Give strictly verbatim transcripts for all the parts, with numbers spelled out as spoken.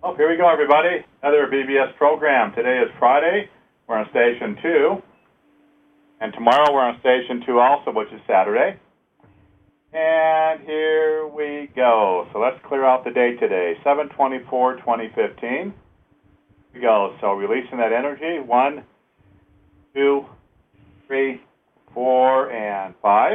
Oh, here we go, everybody. Another B B S program. Today is Friday. We're on Station two. And tomorrow we're on Station two also, which is Saturday. And here we go. So let's clear out the date today, seven twenty-four twenty fifteen. Here we go. So releasing that energy. One, two, three, four, and five.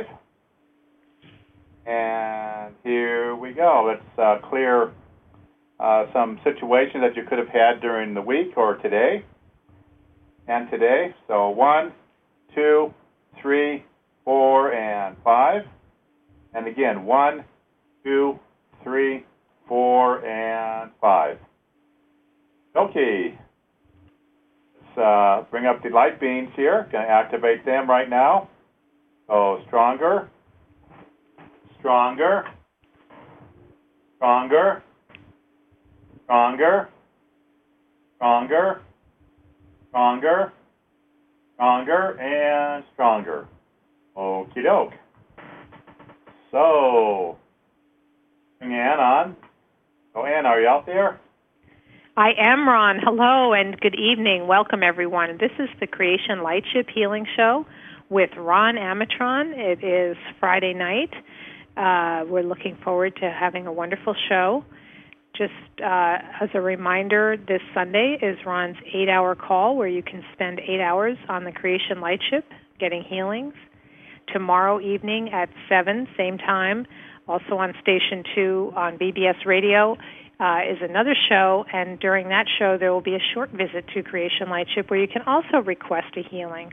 And here we go. Let's uh, clear uh, some situations that you could have had during the week or today and today. So one, two, three, four, and five. And again, one, two, three, four, and five. Okay. Let's uh, bring up the light beams here. Going to activate them right now. So stronger. Stronger, stronger, stronger, stronger, stronger, stronger, and stronger. Okie doke. So, bring Ann on. So, Ann, are you out there? I am, Ron. Hello and good evening. Welcome, everyone. This is the Creation Lightship Healing Show with Ron Amatron. It is Friday night. Uh, we're looking forward to having a wonderful show. Just uh, as a reminder, this Sunday is Ron's eight-hour call where you can spend eight hours on the Creation Lightship getting healings. Tomorrow evening at seven, same time, also on Station two on B B S Radio, uh, is another show, and during that show there will be a short visit to Creation Lightship where you can also request a healing.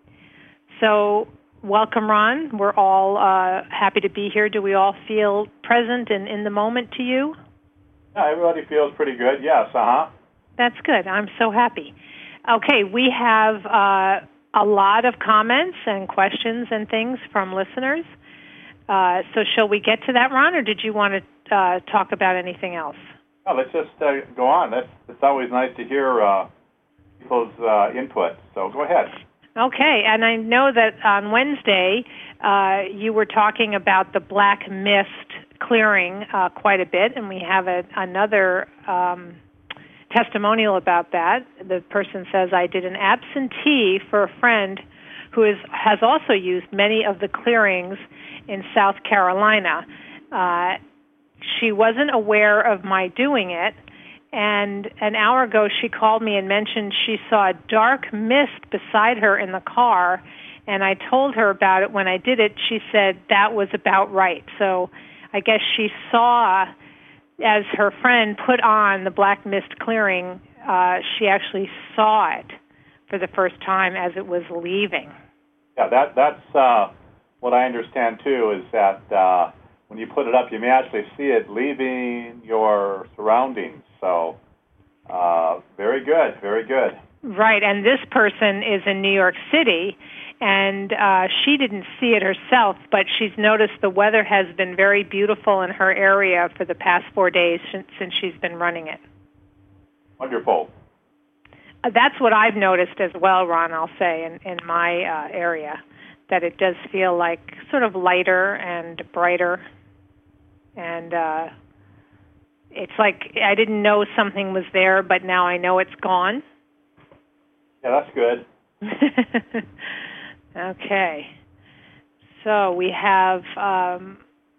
So, welcome, Ron. We're all uh, happy to be here. Do we all feel present and in the moment to you? Yeah, everybody feels pretty good. Yes, uh-huh. That's good. I'm so happy. Okay, we have uh, a lot of comments and questions and things from listeners. Uh, so shall we get to that, Ron, or did you want to uh, talk about anything else? No, let's just uh, go on. That's, it's always nice to hear uh, people's uh, input. So go ahead. Okay, and I know that on Wednesday uh, you were talking about the black mist clearing uh, quite a bit, and we have a, another um, testimonial about that. The person says, I did an absentee for a friend who is, has also used many of the clearings in South Carolina. Uh, she wasn't aware of my doing it, and an hour ago she called me and mentioned she saw a dark mist beside her in the car, and I told her about it. When I did it, she said that was about right. So I guess she saw, as her friend put on the black mist clearing, uh, she actually saw it for the first time as it was leaving. Yeah, that that's uh, what I understand, too, is that uh, when you put it up, you may actually see it leaving your surroundings. So, uh, very good, very good. Right, and this person is in New York City, and uh, she didn't see it herself, but she's noticed the weather has been very beautiful in her area for the past four days since, since she's been running it. Wonderful. Uh, that's what I've noticed as well, Ron, I'll say, in, in my uh, area, that it does feel like sort of lighter and brighter, and uh, it's like I didn't know something was there, but now I know it's gone. Yeah, that's good. Okay. So we have um,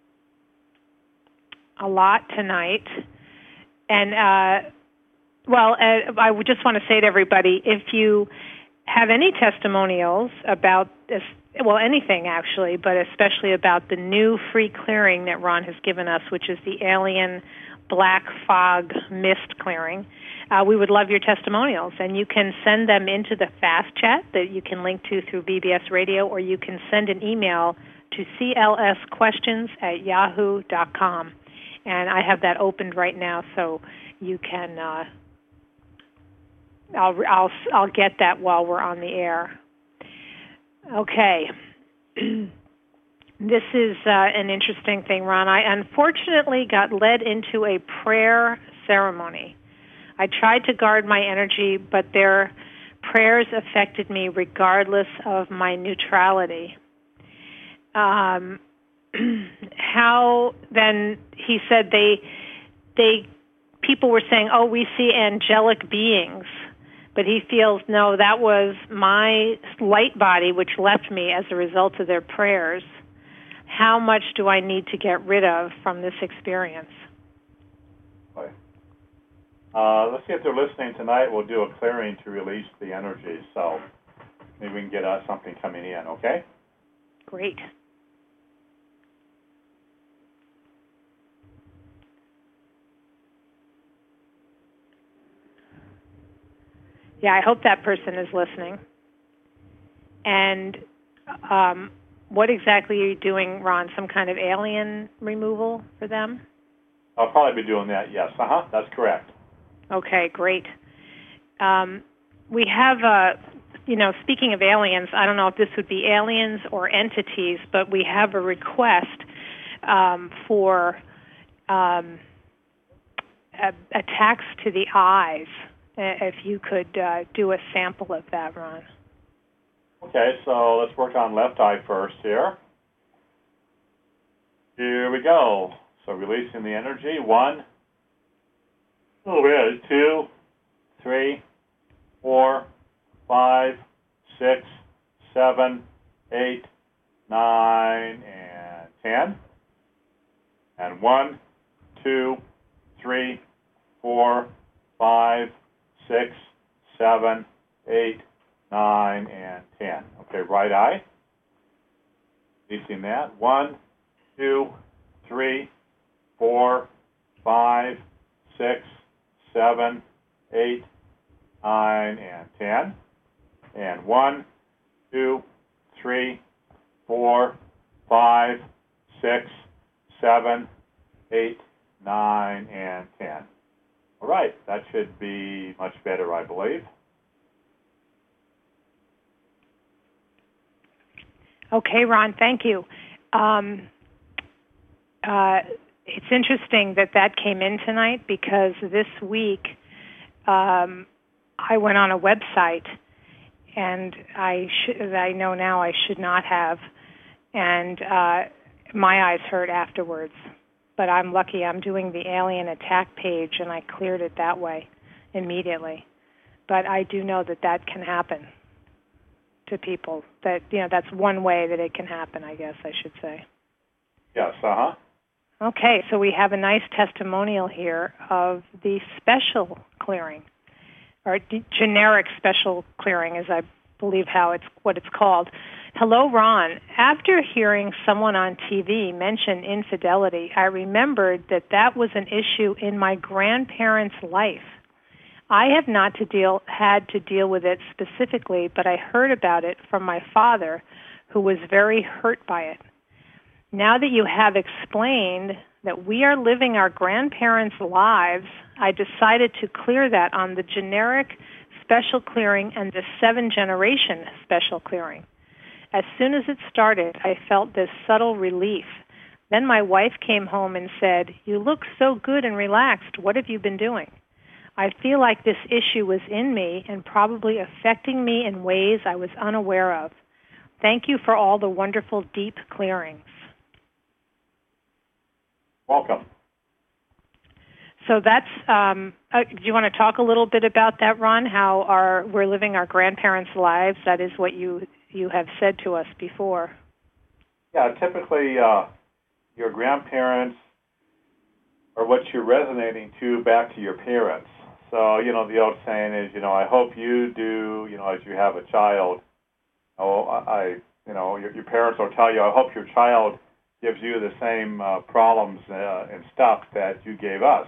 a lot tonight. And, uh, well, uh, I would just want to say to everybody, if you have any testimonials about this, well, anything actually, but especially about the new free clearing that Ron has given us, which is the Alien Black Fog Mist Clearing, uh, we would love your testimonials. And you can send them into the Fast Chat that you can link to through B B S Radio, or you can send an email to c l s questions at yahoo dot com. And I have that opened right now, so you can, uh, I'll, I'll, I'll get that while we're on the air. Okay. This is uh, an interesting thing, Ron. I unfortunately got led into a prayer ceremony. I tried to guard my energy, but their prayers affected me regardless of my neutrality. Um, how then, he said they they people were saying, oh, we see angelic beings. But he feels, no, that was my light body which left me as a result of their prayers. How much do I need to get rid of from this experience? Okay. Uh, let's see if they're listening tonight. We'll do a clearing to release the energy. So maybe we can get uh, something coming in, okay? Great. Yeah, I hope that person is listening. And um, what exactly are you doing, Ron? Some kind of alien removal for them? I'll probably be doing that, yes. Uh-huh, that's correct. Okay, great. Um, we have, uh, you know, speaking of aliens, I don't know if this would be aliens or entities, but we have a request um, for um, a- attacks to the eyes. If you could uh, do a sample of that, Ron. Okay, so let's work on left eye first here. Here we go. So releasing the energy. One. Oh, yeah. Two, three, four, five, six, seven, eight, nine, and ten. And one, two, three, four, five, six, seven, eight, nine, and ten. Okay, right eye. Releasing that. One, two, three, four, five, six, seven, eight, nine, and ten. And one, two, three, four, five, six, seven, eight, nine, and ten. All right, that should be much better, I believe. Okay, Ron, thank you. Um, uh, it's interesting that that came in tonight because this week um, I went on a website, and I sh- I know now I should not have, and uh, my eyes hurt afterwards. But I'm lucky I'm doing the alien attack page, and I cleared it that way immediately. But I do know that that can happen to people. That, you know, that's one way that it can happen, I guess I should say. Yes, uh-huh. Okay, so we have a nice testimonial here of the special clearing, or d- generic special clearing, as I believe how it's what it's called. Hello, Ron. After hearing someone on T V mention infidelity, I remembered that that was an issue in my grandparents' life. I have not to deal, had to deal with it specifically, but I heard about it from my father, who was very hurt by it. Now that you have explained that we are living our grandparents' lives, I decided to clear that on the generic special clearing and the seven-generation special clearing. As soon as it started, I felt this subtle relief. Then my wife came home and said, "You look so good and relaxed. What have you been doing?" I feel like this issue was in me and probably affecting me in ways I was unaware of. Thank you for all the wonderful deep clearings. Welcome. So that's, um, uh, do you want to talk a little bit about that, Ron, how our, we're living our grandparents' lives? That is what you, you have said to us before. Yeah, typically uh, your grandparents are what you're resonating to back to your parents. So, you know, the old saying is, you know, I hope you do, you know, as you have a child. Oh, I, you know, your, your parents will tell you, I hope your child gives you the same uh, problems uh, and stuff that you gave us.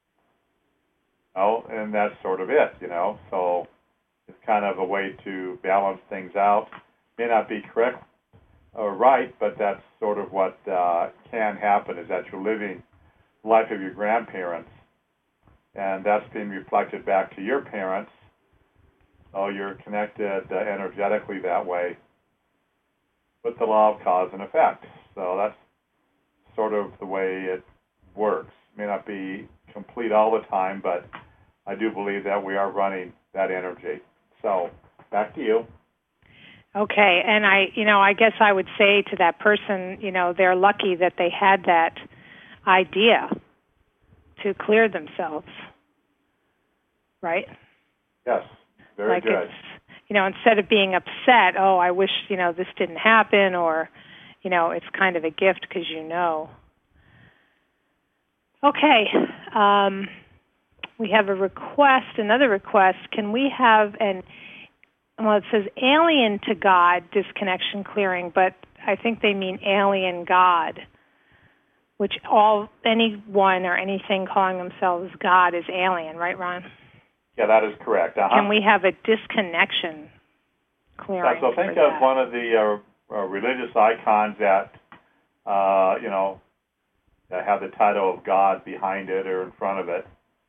Oh, and that's sort of it, you know. So it's kind of a way to balance things out. May not be correct or right, but that's sort of what uh, can happen, is that you're living the life of your grandparents, and that's being reflected back to your parents. So you're connected uh, energetically that way with the law of cause and effect. So that's sort of the way it works. May not be complete all the time, but I do believe that we are running that energy. So back to you. Okay, and I, you know, I guess I would say to that person, you know, they're lucky that they had that idea to clear themselves, right? Yes, very like good. It's, you know, instead of being upset, oh, I wish, you know, this didn't happen, or, you know, it's kind of a gift because you know. Okay. Um, we have a request, another request. Can we have an, well, it says alien to God disconnection clearing, but I think they mean alien God, which all, anyone or anything calling themselves God is alien, right, Ron? Yeah, that is correct. Uh-huh. Can we have a disconnection clearing? Yeah, so think for of that? one of the uh, uh, religious icons that, uh, you know, that have the title of God behind it or in front of it.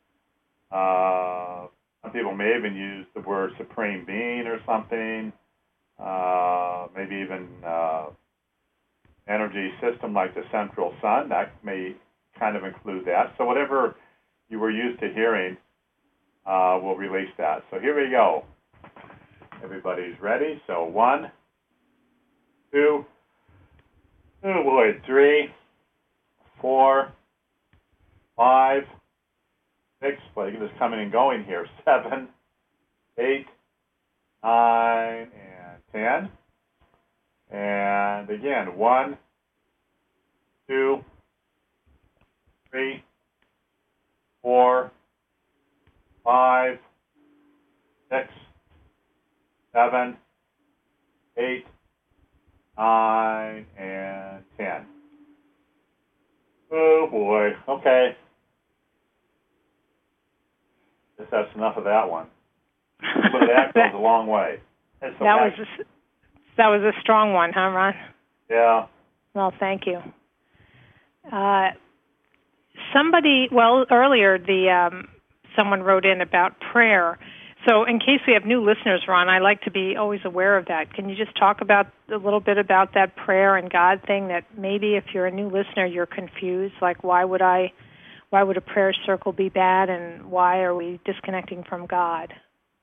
Uh, some people may even use the word supreme being or something, uh, maybe even uh, energy system like the central sun. That may kind of include that. So whatever you were used to hearing, uh, we'll release that. So here we go. Everybody's ready. So one, two, oh boy, three, four, five, six, well, you can just coming and going here, seven, eight, nine, and ten. And again, one, two, three, four, five, six, seven, eight, nine, and ten. Oh boy, okay. Guess that's enough of that one. A little bit of that goes a long way. That was a, that was a strong one, huh, Ron? Yeah. Well, thank you. Uh, somebody, well, earlier the um, someone wrote in about prayer. So in case we have new listeners, Ron, I like to be always aware of that. Can you just talk about a little bit about that prayer and God thing that maybe if you're a new listener, you're confused, like why would I, why would a prayer circle be bad and why are we disconnecting from God?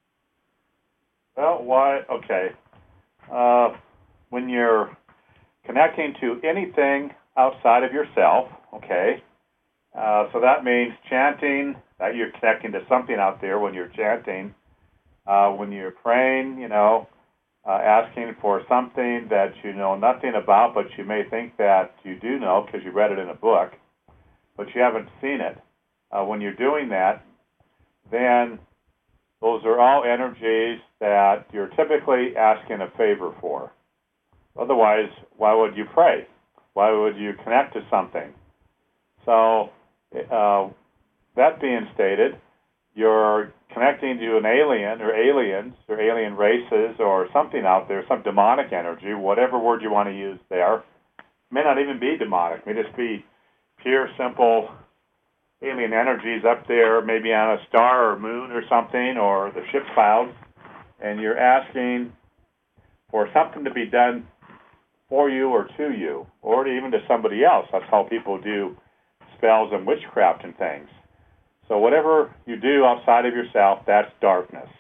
Well, why, okay. Uh, when you're connecting to anything outside of yourself, okay, uh, so that means chanting, that you're connecting to something out there when you're chanting. Uh, when you're praying, you know, uh, asking for something that you know nothing about, but you may think that you do know because you read it in a book, but you haven't seen it. Uh, when you're doing that, then those are all energies that you're typically asking a favor for. Otherwise, why would you pray? Why would you connect to something? So, uh, that being stated, you're connecting to an alien or aliens or alien races or something out there, some demonic energy, whatever word you want to use there. It may not even be demonic. It may just be pure, simple alien energies up there, maybe on a star or moon or something, or the ship clouds, and you're asking for something to be done for you or to you, or even to somebody else. That's how people do spells and witchcraft and things. So whatever you do outside of yourself, that's darkness.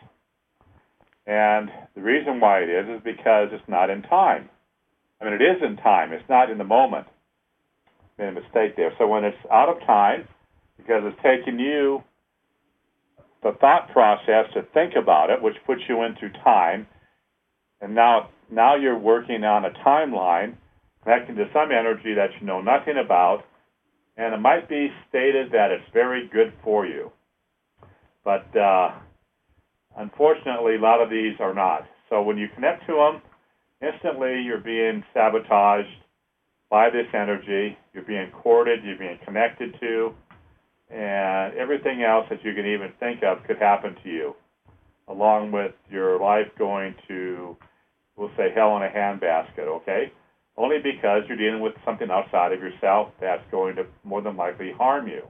And the reason why it is is because it's not in time. I mean, it is in time. It's not in the moment. Made a mistake there. So when it's out of time, because it's taking you the thought process to think about it, which puts you into time, and now now you're working on a timeline, connecting to some energy that you know nothing about, and it might be stated that it's very good for you. But uh, unfortunately, a lot of these are not. So when you connect to them, instantly you're being sabotaged by this energy. You're being courted, you're being connected to, and everything else that you can even think of could happen to you, along with your life going to, we'll say, hell in a handbasket, okay? Only because you're dealing with something outside of yourself that's going to more than likely harm you.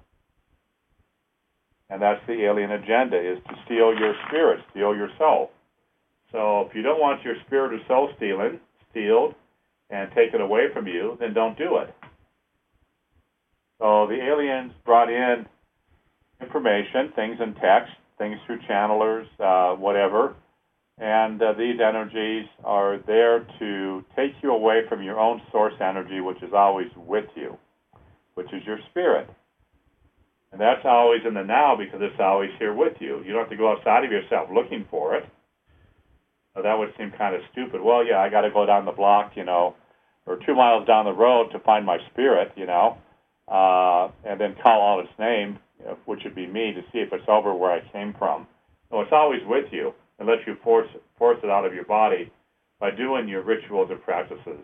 And that's the alien agenda, is to steal your spirit, steal your soul. So if you don't want your spirit or soul stealing, stealed, and taken away from you, then don't do it. So the aliens brought in information, things in text, things through channelers, uh, whatever, and uh, these energies are there to take you away from your own source energy, which is always with you, which is your spirit. And that's always in the now because it's always here with you. You don't have to go outside of yourself looking for it. Now, that would seem kind of stupid. Well, yeah, I got to go down the block, you know, or two miles down the road to find my spirit, you know, uh, and then call out its name, you know, which would be me, to see if it's over where I came from. No, it's always with you unless you force force it out of your body by doing your rituals and practices.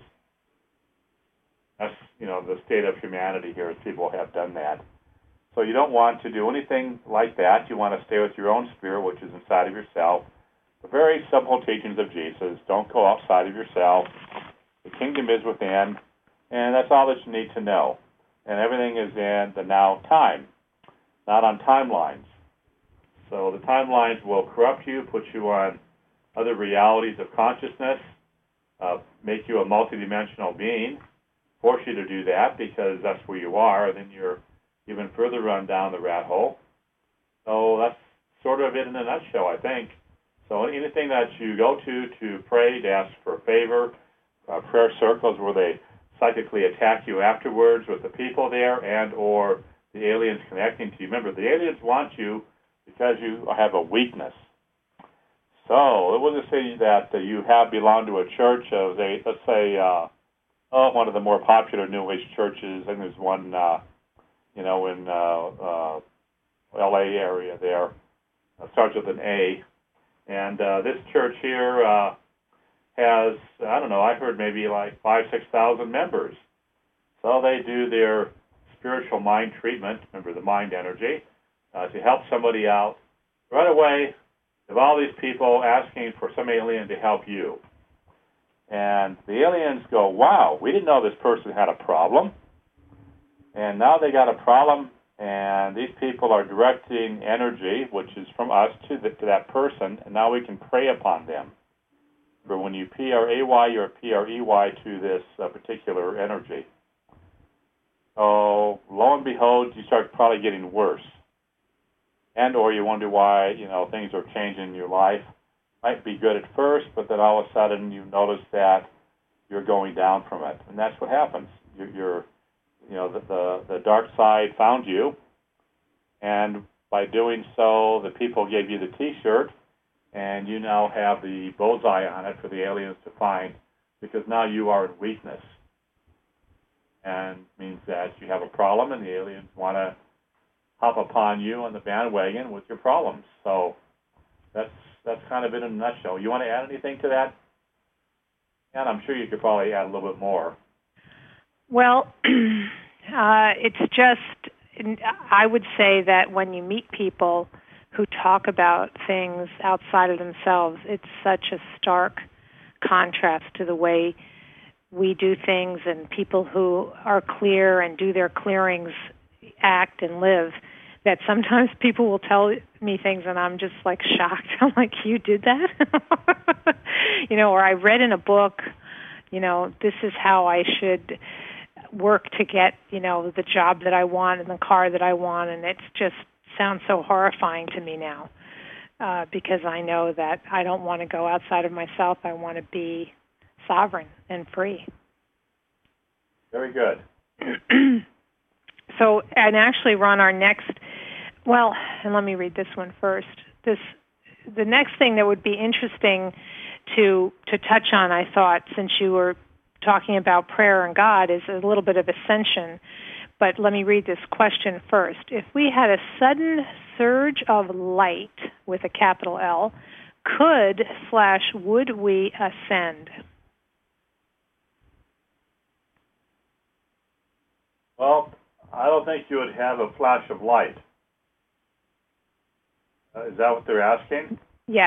That's, you know, the state of humanity here, as people have done that. So you don't want to do anything like that. You want to stay with your own spirit, which is inside of yourself. The very simple teachings of Jesus. Don't go outside of yourself. The kingdom is within, and that's all that you need to know. And everything is in the now time, not on timelines. So the timelines will corrupt you, put you on other realities of consciousness, uh, make you a multidimensional being, force you to do that because that's where you are, and then you're even further run down the rat hole. So that's sort of it in a nutshell, I think. So anything that you go to to pray, to ask for a favor, uh, prayer circles where they psychically attack you afterwards with the people there and or the aliens connecting to you. Remember, the aliens want you because you have a weakness. So it wasn't say that uh, you have belonged to a church of, a, let's say, uh, oh, one of the more popular New Age churches. I think there's one, uh, you know, in uh, uh, L A area there. Uh, starts with an A. And uh, this church here uh, has, I don't know, I heard maybe like five, six thousand members. So they do their spiritual mind treatment, remember the mind energy, uh, to help somebody out. Right away, you have all these people asking for some alien to help you. And the aliens go, wow, we didn't know this person had a problem. And now they got a problem, and these people are directing energy, which is from us, to, the, to that person, and now we can prey upon them. But when you P R A Y, you're P R E Y to this uh, particular energy. So lo and behold, you start probably getting worse. And or you wonder why, you know, things are changing in your life. Might be good at first, but then all of a sudden you notice that you're going down from it. And that's what happens. You're, you're you know, the, the, the dark side found you, and by doing so, the people gave you the T-shirt, and you now have the bullseye on it for the aliens to find, because now you are in weakness. And means that you have a problem, and the aliens want to hop upon you on the bandwagon with your problems. So that's that's kind of it in a nutshell. You want to add anything to that? And I'm sure you could probably add a little bit more. Well, uh, it's just, I would say that when you meet people who talk about things outside of themselves, it's such a stark contrast to the way we do things, and people who are clear and do their clearings act and live, that sometimes people will tell me things and I'm just like shocked. I'm like, you did that? You know, or I read in a book, you know, this is how I should work to get, you know, the job that I want and the car that I want, and it just sounds so horrifying to me now uh, because I know that I don't want to go outside of myself. I want to be sovereign and free. Very good. So, and actually, Ron, our next, well, and let me read this one first. This, the next thing that would be interesting to to touch on, I thought, since you were talking about prayer and God, is a little bit of ascension. But let me read this question first. If we had a sudden surge of light with a capital L, could slash would we ascend? Well, I don't think you would have a flash of light. Uh, is that what they're asking? Yes.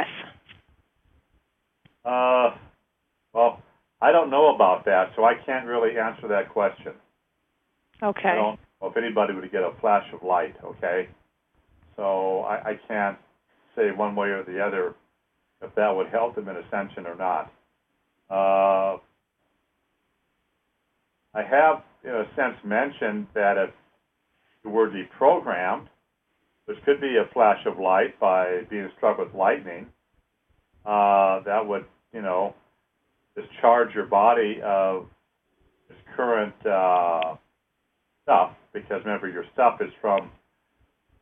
Uh, well, I don't know about that, so I can't really answer that question. Okay. I don't know if anybody would get a flash of light, okay? So I, I can't say one way or the other if that would help them in ascension or not. Uh, I have, in a sense, mentioned that if you were deprogrammed, which could be a flash of light by being struck with lightning, uh, that would, you know, discharge your body of this current uh, stuff, because remember, your stuff is from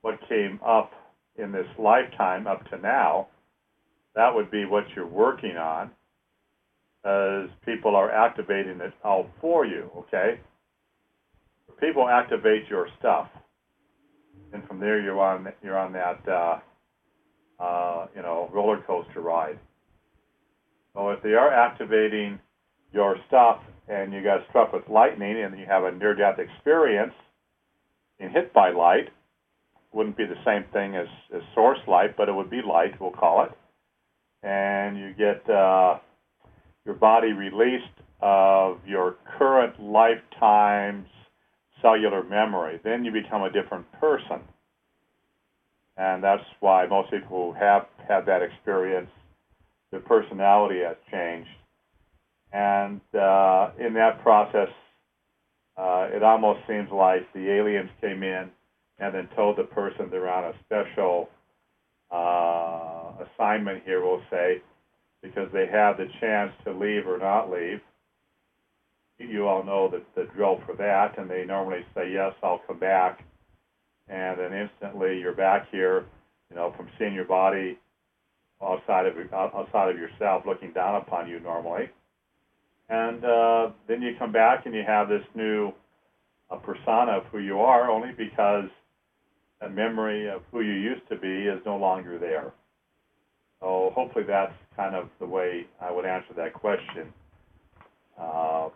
what came up in this lifetime up to now, that would be what you're working on, as people are activating it all for you, okay? People activate your stuff, and from there you're on you're on that uh, uh, you know roller coaster ride. So if they are activating your stuff and you got struck with lightning and you have a near-death experience being hit by light, wouldn't be the same thing as, as source light, but it would be light, we'll call it. And you get uh, your body released of your current lifetime's cellular memory. Then you become a different person. And that's why most people who have had that experience, their personality has changed. And uh, in that process, uh, it almost seems like the aliens came in and then told the person they're on a special uh, assignment here, we'll say, because they have the chance to leave or not leave. You all know that the drill for that, and they normally say, yes, I'll come back. And then instantly you're back here, you know, from seeing your body outside of outside of yourself, looking down upon you normally. And uh, then you come back and you have this new uh, persona of who you are, only because that memory of who you used to be is no longer there. So hopefully that's kind of the way I would answer that question. Uh,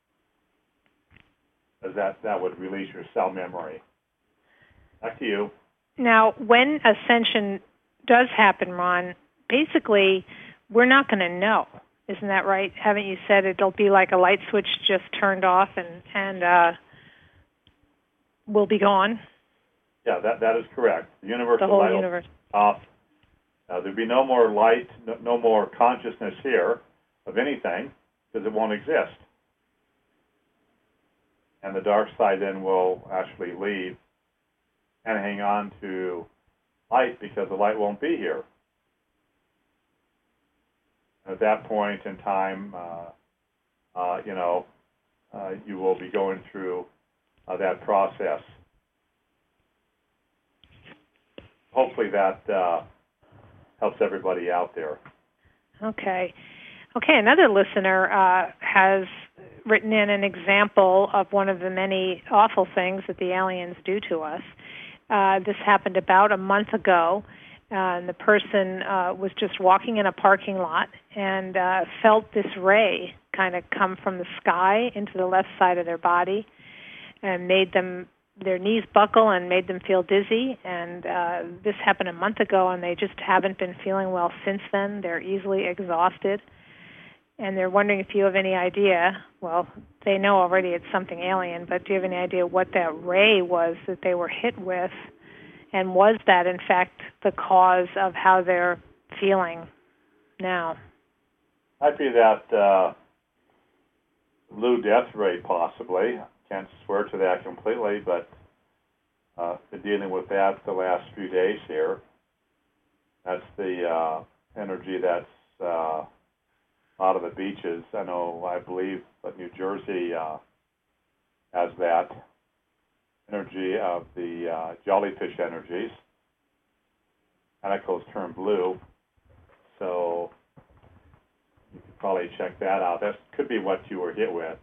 as that, that would release your cell memory. Back to you. Now, when ascension does happen, Ron, basically we're not going to know. Isn't that right? Haven't you said it'll be like a light switch just turned off and, and uh, will be gone? Yeah, that, that is correct. The universal the whole light universe. will off. Uh, there'll be no more light, no, no more consciousness here of anything, because it won't exist. And the dark side then will actually leave and hang on to light, because the light won't be here. And at that point in time, uh, uh, you know, uh, you will be going through uh, that process. Hopefully that uh, helps everybody out there. Okay. Okay, another listener uh, has written in an example of one of the many awful things that the aliens do to us. Uh, this happened about a month ago, uh, and the person uh, was just walking in a parking lot and uh, felt this ray kind of come from the sky into the left side of their body and made them, their knees buckle and made them feel dizzy. And uh, this happened a month ago, and they just haven't been feeling well since then. They're easily exhausted. And they're wondering if you have any idea, well, they know already it's something alien, but do you have any idea what that ray was that they were hit with? And was that, in fact, the cause of how they're feeling now? Might be that uh, blue death ray, possibly. Can't swear to that completely, but uh, been dealing with that the last few days here. That's the uh, energy that's uh, out of the beaches. I know, I believe that New Jersey uh, has that energy of the uh, jellyfish energies. Tentacles turn blue, so you could probably check that out. That could be what you were hit with.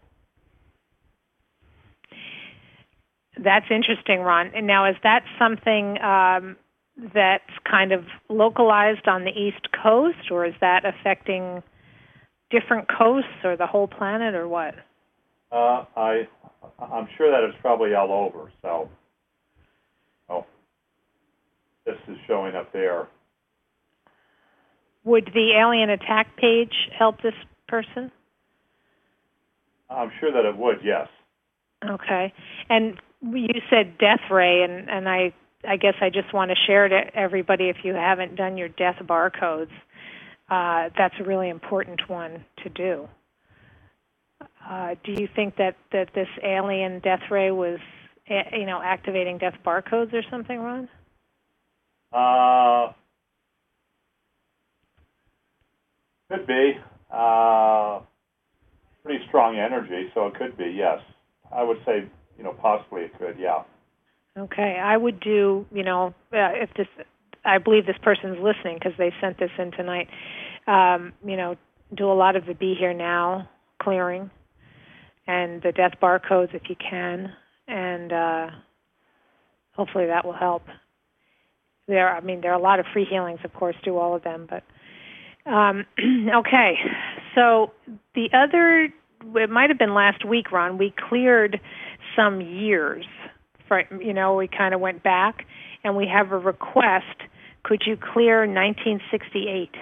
That's interesting, Ron. And now, is that something um, that's kind of localized on the East Coast, or is that affecting different coasts or the whole planet, or what? Uh, I, I'm sure that it's probably all over. So, oh, this is showing up there. Would the alien attack page help this person? I'm sure that it would, yes. Okay. And you said death ray, and, and I, I guess I just want to share to everybody, if you haven't done your death barcodes, uh, that's a really important one to do. Uh, do you think that, that this alien death ray was, you know, activating death barcodes or something, Ron? Uh, could be. Uh, pretty strong energy, so it could be, yes. I would say, you know, possibly it could, yeah. Okay, I would do, you know, uh, if this, I believe this person's listening because they sent this in tonight, um, you know, do a lot of the Be Here Now clearing and the death barcodes if you can, and uh, hopefully that will help. There, I mean, there are a lot of free healings, of course, do all of them, but, um, okay, so the other, it might have been last week, Ron, we cleared some years. You know, we kind of went back, and we have a request. Could you clear nineteen sixty-eight?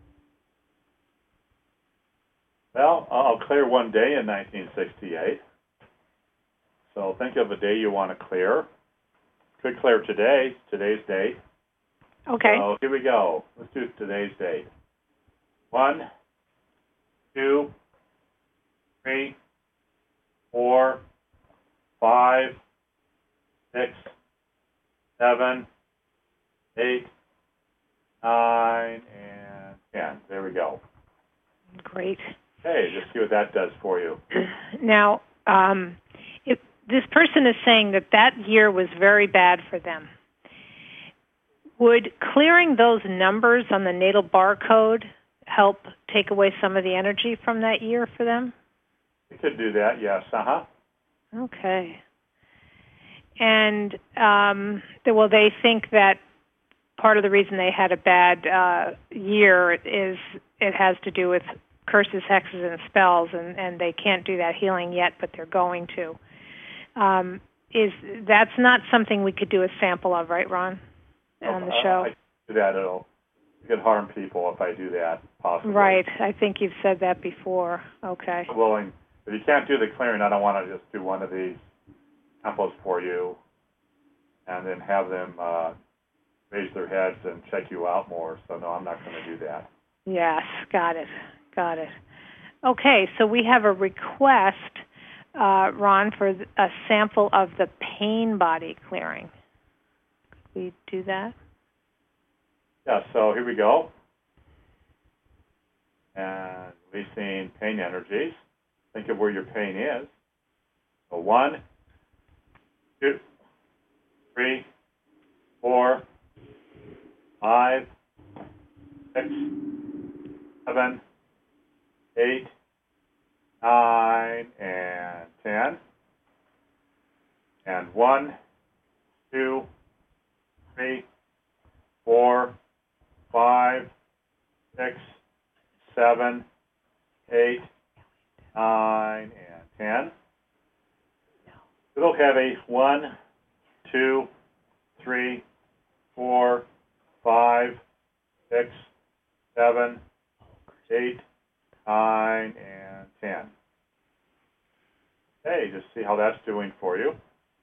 Well, I'll clear one day in nineteen sixty-eight. So think of a day you want to clear. Could clear today, today's date. Okay. So here we go. Let's do today's date. One, two, three, four, five, six, seven, eight, nine, and ten. There we go. Great. Okay, just see what that does for you. Now, um, if this person is saying that that year was very bad for them, would clearing those numbers on the natal barcode help take away some of the energy from that year for them? You could do that, yes. Uh-huh. Okay. And, um, well, they think that part of the reason they had a bad uh, year is it has to do with curses, hexes, and spells, and, and they can't do that healing yet, but they're going to. Um, is that's not something we could do a sample of, right, Ron, on the show? I, I do that. It'll it could harm people if I do that, possibly. Right. I think you've said that before. Okay. I'm willing. If you can't do the clearing, I don't want to just do one of these samples for you and then have them uh, raise their heads and check you out more. So, no, I'm not going to do that. Yes, got it, got it. Okay, so we have a request, uh, Ron, for a sample of the pain body clearing. Could we do that? Yeah, so here we go. And releasing pain energies. Think of where your pain is. So one, two, three, four, five, six, seven, eight, nine, and ten. And one, two, three, four, five, six, seven, eight, nine, and ten. Little heavy. One, two, three, four, five, six, seven, eight, nine, and ten. Okay, just see how that's doing for you.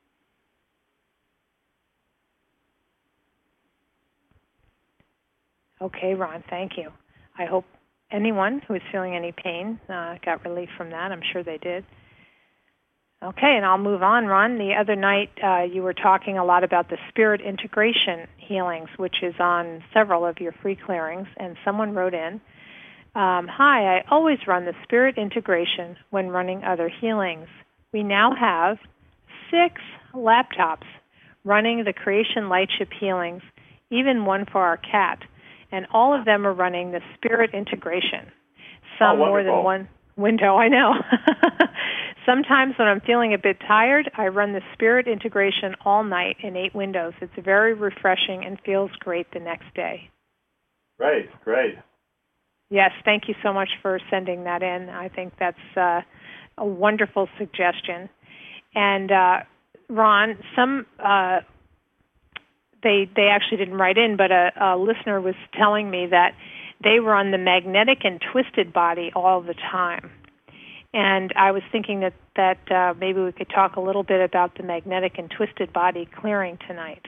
Okay, Ron, thank you. I hope anyone who is feeling any pain uh, got relief from that. I'm sure they did. Okay, and I'll move on, Ron. The other night uh, you were talking a lot about the spirit integration healings, which is on several of your free clearings, and someone wrote in, um, hi, I always run the spirit integration when running other healings. We now have six laptops running the Creation Lightship healings, even one for our cat, and all of them are running the spirit integration. Some oh, more than one window, I know. Sometimes when I'm feeling a bit tired, I run the spirit integration all night in eight windows. It's very refreshing and feels great the next day. Great, great. Yes, thank you so much for sending that in. I think that's uh, a wonderful suggestion. And uh, Ron, some uh, they they actually didn't write in, but a, a listener was telling me that they run the magnetic and twisted body all the time. And I was thinking that, that uh, maybe we could talk a little bit about the magnetic and twisted body clearing tonight.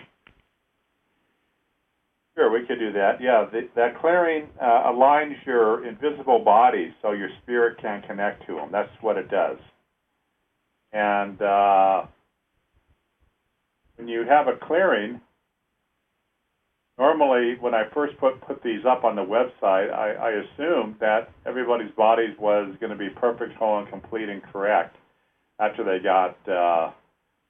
Sure, we could do that. Yeah, the, that clearing uh, aligns your invisible bodies so your spirit can connect to them. That's what it does. And uh, when you have a clearing, normally when I first put, put these up on the website, I, I assumed that everybody's bodies was going to be perfect, whole, and complete and correct after they got uh,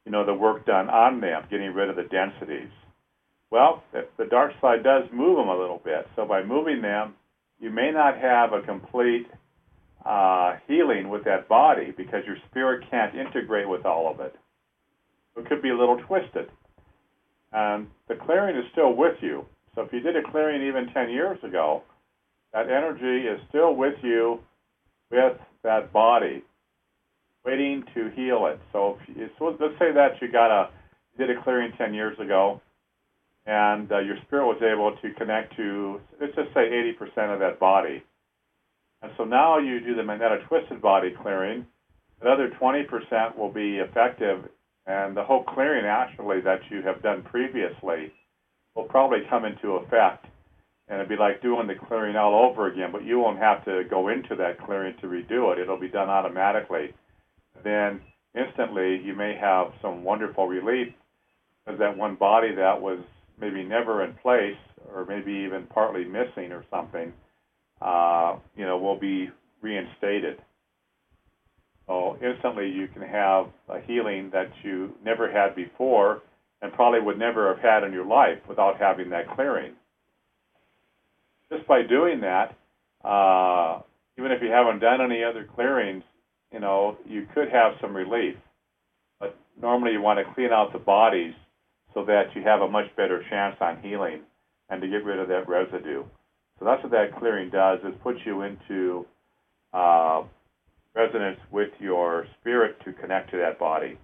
you know, the work done on them, getting rid of the densities. Well, the dark side does move them a little bit. So by moving them, you may not have a complete uh, healing with that body because your spirit can't integrate with all of it. It could be a little twisted. And the clearing is still with you. So if you did a clearing even ten years ago, that energy is still with you with that body, waiting to heal it. So, if you, so let's say that you got a you did a clearing ten years ago, and uh, your spirit was able to connect to, let's just say, eighty percent of that body. And so now you do the magnetic twisted body clearing. Another twenty percent will be effective, and the whole clearing actually that you have done previously will probably come into effect. And it'd be like doing the clearing all over again, but you won't have to go into that clearing to redo it. It'll be done automatically. Then instantly you may have some wonderful relief because that one body that was maybe never in place or maybe even partly missing or something, uh, you know, will be reinstated. So instantly you can have a healing that you never had before and probably would never have had in your life without having that clearing. Just by doing that, uh, even if you haven't done any other clearings, you know, you could have some relief. But normally you want to clean out the bodies so that you have a much better chance on healing and to get rid of that residue. So that's what that clearing does, is put you into uh, resonance with your spirit to connect to that body.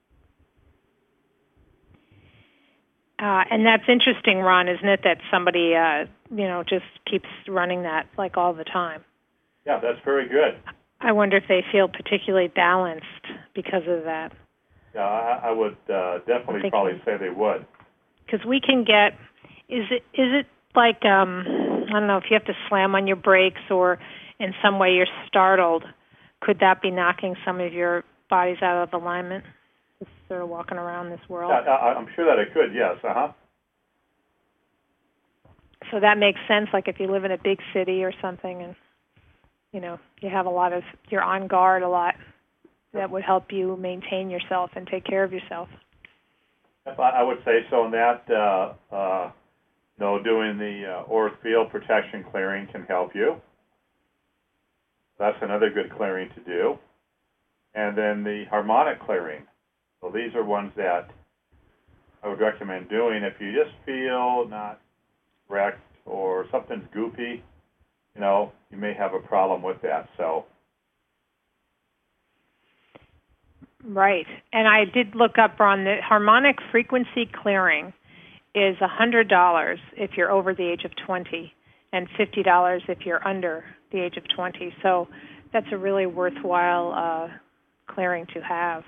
Uh, and that's interesting, Ron, isn't it, that somebody, uh, you know, just keeps running that like all the time? Yeah, that's very good. I wonder if they feel particularly balanced because of that. Yeah, I, I would uh, definitely probably say they would. Because we can get, is it is it like, um, I don't know, if you have to slam on your brakes or in some way you're startled, could that be knocking some of your bodies out of alignment? Just sort of walking around this world. Yeah, I, I'm sure that it could, yes, uh-huh. So that makes sense, like if you live in a big city or something and, you know, you have a lot of, you're on guard a lot, that would help you maintain yourself and take care of yourself. I would say so in that, uh, uh, you know, doing the uh, auric field protection clearing can help you. That's another good clearing to do. And then the harmonic clearing. So these are ones that I would recommend doing if you just feel not correct or something's goofy, you know, you may have a problem with that. So. Right. And I did look up on the harmonic frequency clearing is one hundred dollars if you're over the age of twenty and fifty dollars if you're under the age of twenty. So that's a really worthwhile uh, clearing to have.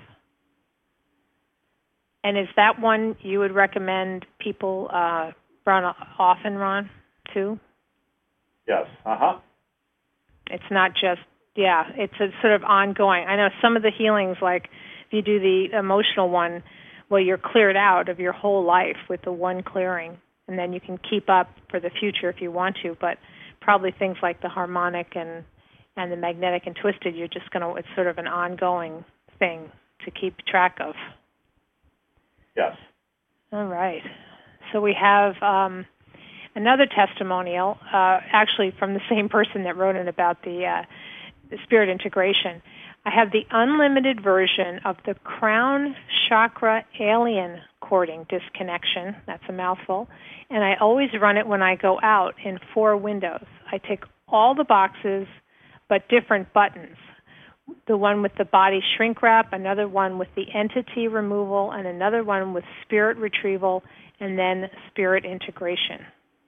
And is that one you would recommend people uh, run often, Ron, too? Yes. Uh-huh. It's not just, yeah, it's a sort of ongoing. I know some of the healings, like if you do the emotional one, well, you're cleared out of your whole life with the one clearing, and then you can keep up for the future if you want to, but probably things like the harmonic and, and the magnetic and twisted, you're just going to, it's sort of an ongoing thing to keep track of. Yes. All right. So we have um, another testimonial, uh, actually from the same person that wrote it about the, uh, the spirit integration. I have the unlimited version of the crown chakra alien cording disconnection. That's a mouthful. And I always run it when I go out in four windows. I take all the boxes, but different buttons. The one with the body shrink wrap, another one with the entity removal, and another one with spirit retrieval, and then spirit integration.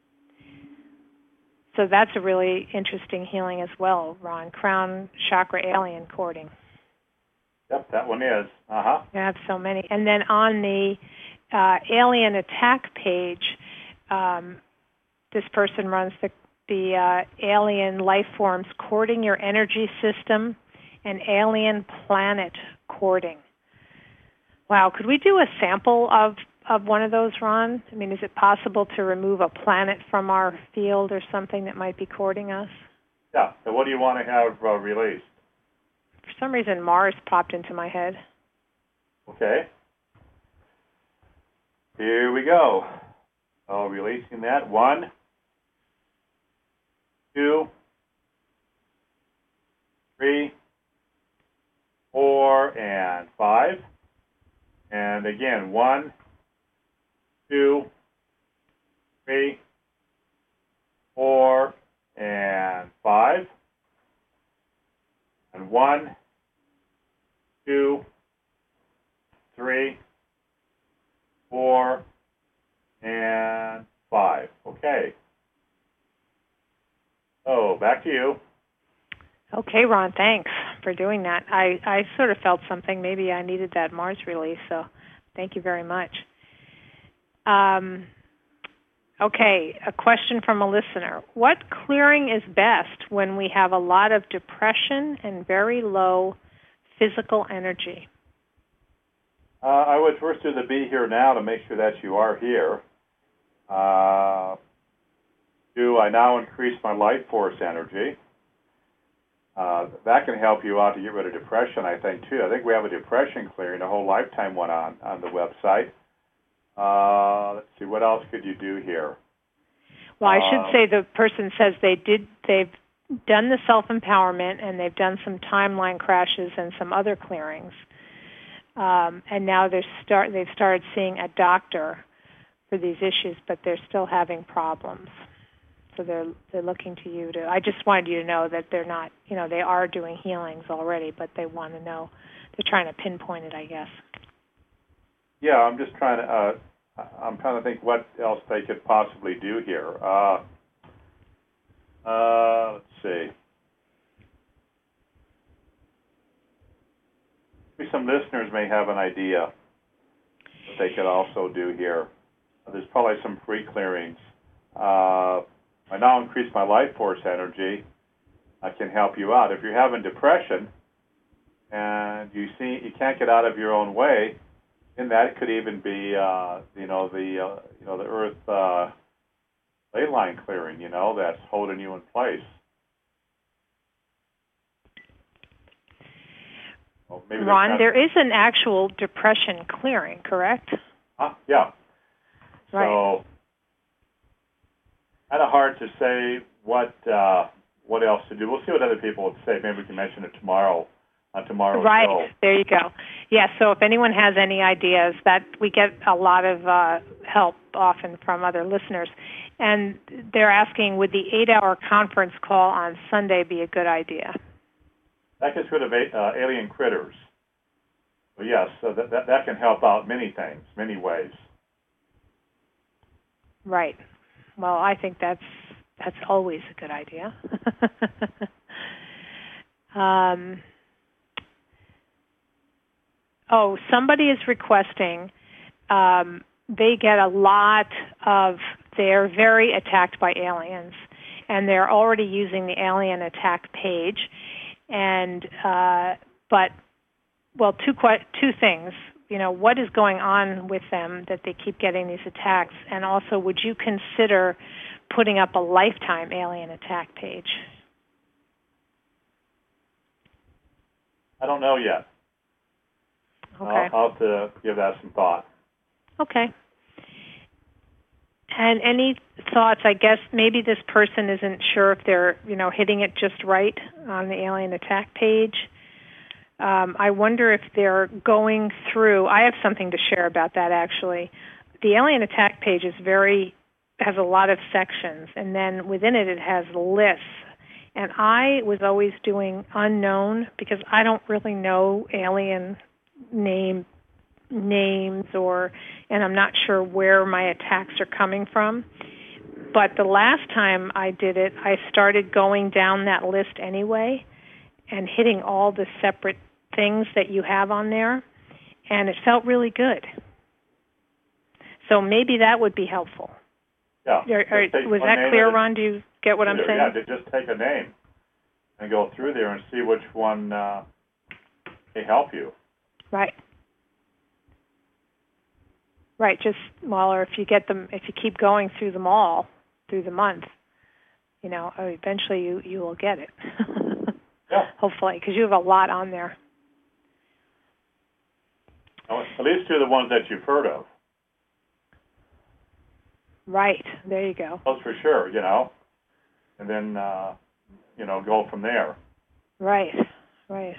So that's a really interesting healing as well, Ron. Crown chakra alien cording. Yep, that one is. Uh-huh. I have so many. And then on the uh, alien attack page, um, this person runs the, the uh, alien life forms cording your energy system and alien planet cording. Wow, could we do a sample of, of one of those, Ron? I mean, is it possible to remove a planet from our field or something that might be cording us? Yeah, so what do you want to have uh, released? For some reason, Mars popped into my head. Okay. Here we go. So releasing that. One, two, three, four, and five. And again, one, two, three, four, and five. And one, two, three, four, and five. Okay. Oh, back to you. Okay, Ron, thanks for doing that. I, I sort of felt something. Maybe I needed that Mars release, so thank you very much. Um, okay, a question from a listener. What clearing is best when we have a lot of depression and very low physical energy? Uh, I would first do the be here now to make sure that you are here. Uh, do I now increase my life force energy? Uh, that can help you out to get rid of depression, I think, too. I think we have a depression clearing, a whole lifetime one on, on the website. Uh, let's see, what else could you do here? Well, I should um, say the person says they did, they've done the self-empowerment and they've done some timeline crashes and some other clearings. Um, and now they're start, they've started seeing a doctor for these issues, but they're still having problems. So they're they're looking to you to. I just wanted you to know that they're not, you know, they are doing healings already, but they want to know. They're trying to pinpoint it, I guess. Yeah, I'm just trying to. Uh, I'm trying to think what else they could possibly do here. Uh, uh, let's see. Maybe some listeners may have an idea what they could also do here. There's probably some free clearings. Uh, I now increase my life force energy. I can help you out. If you're having depression and you see you can't get out of your own way, then that could even be, uh, you know, the uh, you know the Earth uh, ley line clearing. You know, that's holding you in place. Well, maybe Ron, there is an actual depression clearing, correct? Huh? Yeah. Right. So, kind of hard to say what uh, what else to do. We'll see what other people would say. Maybe we can mention it tomorrow on tomorrow's right. show. Right. There you go. Yeah. So if anyone has any ideas, that we get a lot of uh, help often from other listeners, and they're asking, would the eight-hour conference call on Sunday be a good idea? That gets rid of uh, alien critters. So yes, so that, that that can help out many things, many ways. Right. Well, I think that's that's always a good idea. um, oh, somebody is requesting. Um, they get a lot of. They're very attacked by aliens, and they're already using the alien attack page. And uh, but well, two two things. You know, what is going on with them that they keep getting these attacks? And also, would you consider putting up a lifetime alien attack page? I don't know yet. Okay. I'll, I'll have to give that some thought. Okay. And any thoughts? I guess maybe this person isn't sure if they're, you know, hitting it just right on the alien attack page. Um, I wonder if they're going through. I have something to share about that, actually. The alien attack page is very has a lot of sections, and then within it, it has lists. And I was always doing unknown because I don't really know alien name names or, and I'm not sure where my attacks are coming from. But the last time I did it, I started going down that list anyway and hitting all the separate things that you have on there, and it felt really good. So maybe that would be helpful. Yeah. Or, or, was that clear, Ron? Do you get what I'm saying? Yeah, just take a name and go through there and see which one uh, may help you. Right. Right. Just, well, or if you get them, if you keep going through them all through the month, you know, eventually you, you will get it. Yeah. Hopefully, because you have a lot on there. Well, at least two of the ones that you've heard of. Right. There you go. Those for sure, you know. And then, uh, you know, go from there. Right. Right.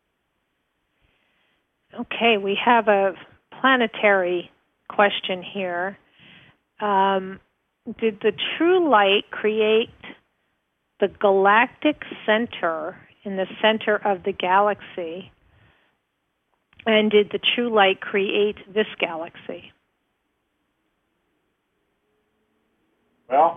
Okay, we have a planetary question here. Um, did the true light create the galactic center in the center of the galaxy? And did the true light create this galaxy? Well,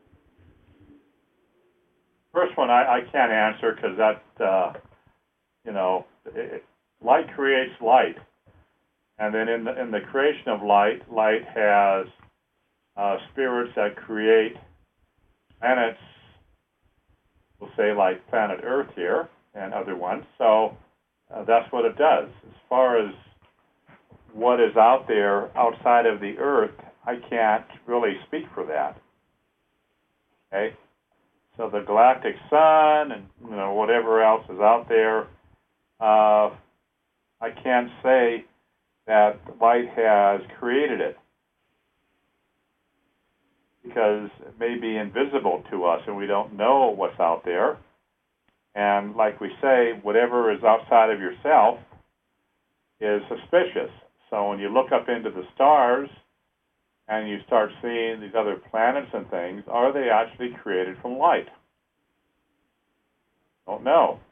first one I, I can't answer because that, uh, you know, it, light creates light. And then in the, in the creation of light, light has uh, spirits that create planets, we'll say like planet Earth here and other ones. So uh, that's what it does. As far as what is out there outside of the Earth, I can't really speak for that. Okay? So the galactic sun and you know whatever else is out there, uh, I can't say that light has created it because it may be invisible to us and we don't know what's out there. And like we say, whatever is outside of yourself is suspicious. So when you look up into the stars and you start seeing these other planets and things, are they actually created from light? Don't know.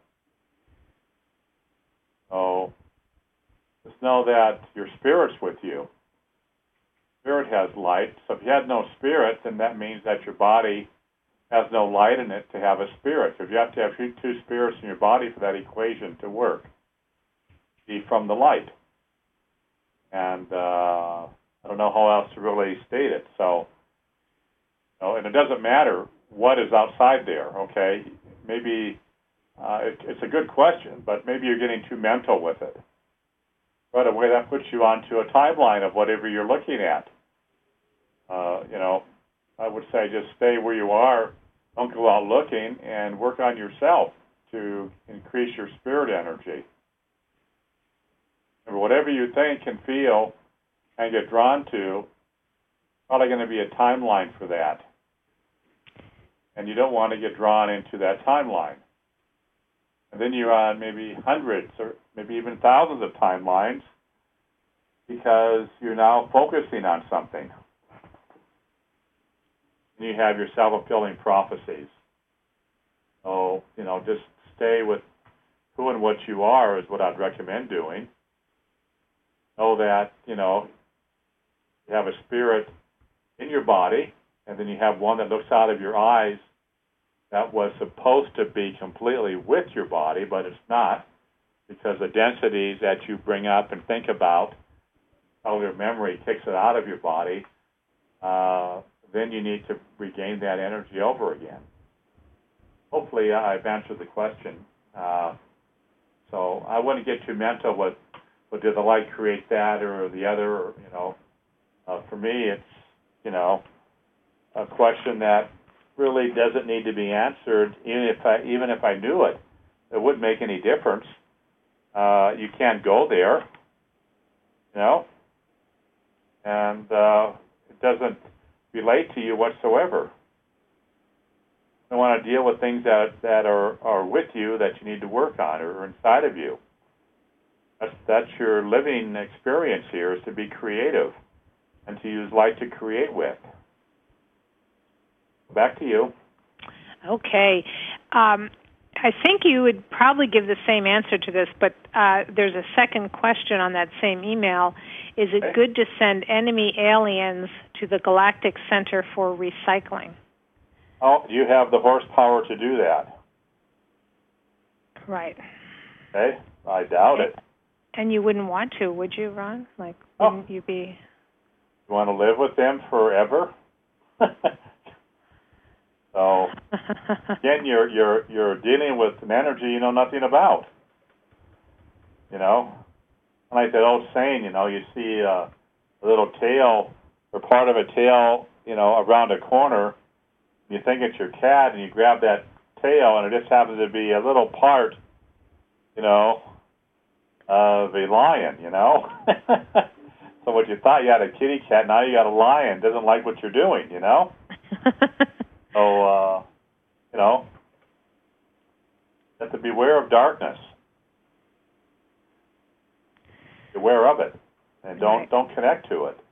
So just know that your spirit's with you. Spirit has light. So if you had no spirit, then that means that your body has no light in it to have a spirit. So you have to have two spirits in your body for that equation to work. Be from the light. And uh, I don't know how else to really state it. So, you know, and it doesn't matter what is outside there, okay? Maybe uh, it, it's a good question, but maybe you're getting too mental with it. Right away, that puts you onto a timeline of whatever you're looking at. Uh, you know, I would say just stay where you are. Don't go out looking and work on yourself to increase your spirit energy. And whatever you think and feel and get drawn to, probably going to be a timeline for that. And you don't want to get drawn into that timeline. And then you're on maybe hundreds or maybe even thousands of timelines because you're now focusing on something. And you have your self-fulfilling prophecies. So, you know, just stay with who and what you are is what I'd recommend doing. Know that, you know, you have a spirit in your body, and then you have one that looks out of your eyes that was supposed to be completely with your body, but it's not, because the densities that you bring up and think about, cellular memory kicks it out of your body, uh, then you need to regain that energy over again. Hopefully I've answered the question. Uh, so I wouldn't get too mental with, well, did the light create that or the other, or, you know. Uh, for me, it's, you know, a question that really doesn't need to be answered, even if I, even if I knew it. It wouldn't make any difference. Uh, you can't go there, you know, and uh, it doesn't relate to you whatsoever. You don't want to deal with things that, that are, are with you that you need to work on or inside of you. That's, that's your living experience here, is to be creative and to use light to create with. Back to you. Okay. Um, I think you would probably give the same answer to this, but uh, there's a second question on that same email. Is it okay. good to send enemy aliens to the Galactic Center for recycling? Oh, you have the horsepower to do that. Right. Okay, I doubt and, it. And you wouldn't want to, would you, Ron? Like, wouldn't oh. you be... You want to live with them forever? So, again, you're you're you're dealing with an energy you know nothing about. You know, like that old saying, you know, you see uh, a little tail or part of a tail, you know, around a corner. You think it's your cat, and you grab that tail, and it just happens to be a little part, you know, of a lion. You know, So what you thought you had a kitty cat, now you got a lion. Doesn't like what you're doing, you know? so, uh, you know, you have to beware of darkness. Beware of it. And don't Right. don't connect to it.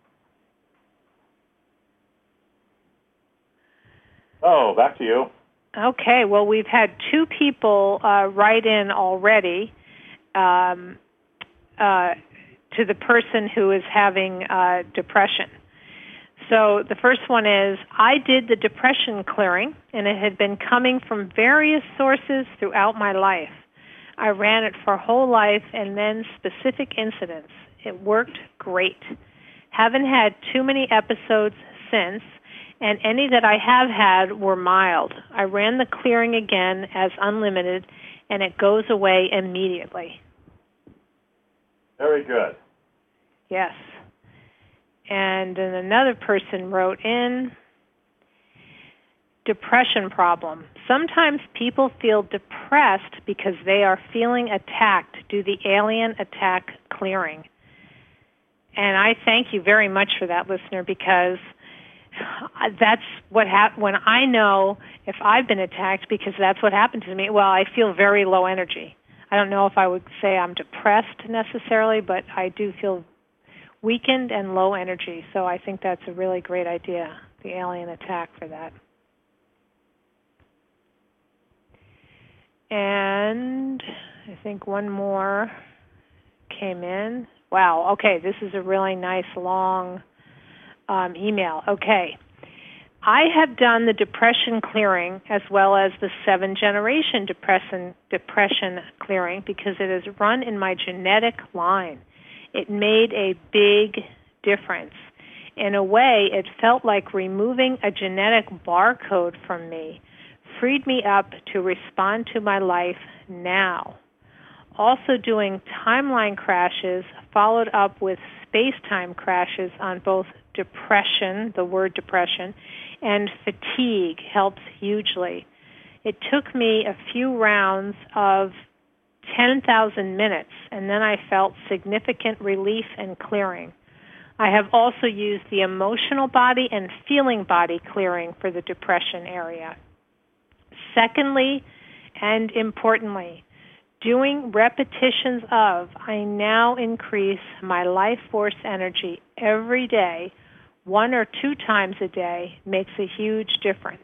Oh, back to you. Okay, well, we've had two people uh, write in already um, uh, to the person who is having uh, depression. So the first one is, I did the depression clearing, and it had been coming from various sources throughout my life. I ran it for whole life and then specific incidents. It worked great. Haven't had too many episodes since, and any that I have had were mild. I ran the clearing again as unlimited, and it goes away immediately. Very good. Yes. And then another person wrote in, depression problem. Sometimes people feel depressed because they are feeling attacked. Do the alien attack clearing? And I thank you very much for that, listener, because that's what hap- when I know if I've been attacked, because that's what happened to me. Well, I feel very low energy. I don't know if I would say I'm depressed necessarily, but I do feel weakened and low energy. So I think that's a really great idea, the alien attack for that. And I think one more came in. Wow, okay, this is a really nice long um, email. Okay. I have done the depression clearing as well as the seven-generation depression, depression clearing because it is run in my genetic line. It made a big difference. In a way, it felt like removing a genetic barcode from me, freed me up to respond to my life now. Also doing timeline crashes followed up with space-time crashes on both depression, the word depression, and fatigue helps hugely. It took me a few rounds of ten thousand minutes, and then I felt significant relief and clearing. I have also used the emotional body and feeling body clearing for the depression area. Secondly, and importantly, doing repetitions of, I now increase my life force energy every day, one or two times a day, makes a huge difference.